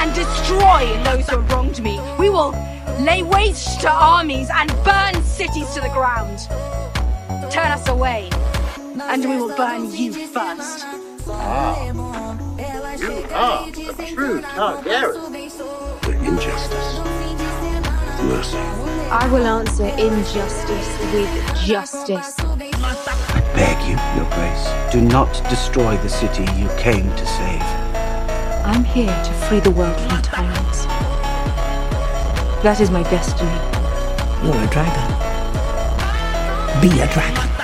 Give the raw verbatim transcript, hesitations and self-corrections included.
and destroy those who have wronged me. We will lay waste to armies and burn cities to the ground. Turn us away, and we will burn you first. Ah, you are a true Targaryen. The injustice, mercy. I will answer injustice with justice. I beg you, Your Grace, do not destroy the city you came to save. I'm here to free the world from tyrants. That is my destiny. You're a dragon. Be a dragon.